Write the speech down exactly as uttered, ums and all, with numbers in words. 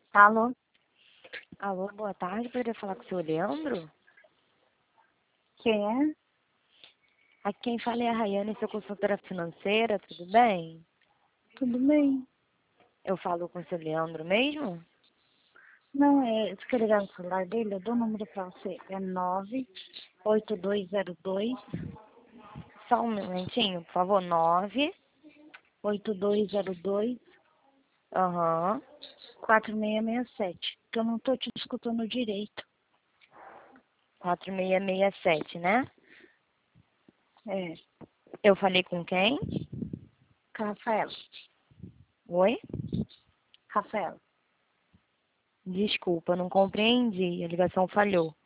Alô? Alô, boa tarde. Poderia falar com o senhor Leandro? Quem é? Aqui quem fala é a Rayane, sua consultora financeira, tudo bem? Tudo bem? Eu falo com o senhor Leandro mesmo? Não, é, você quer ligar no celular dele? Eu dou o número pra você. É nove oito dois zero dois Só um momentinho, por favor. Nove. oito dois zero dois Aham. quatro seis seis sete. Que eu não tô te escutando direito. Quatro seis seis sete, né? É, Eu falei com quem? Rafaela. Oi? Rafaela. Desculpa, não compreendi. A ligação falhou.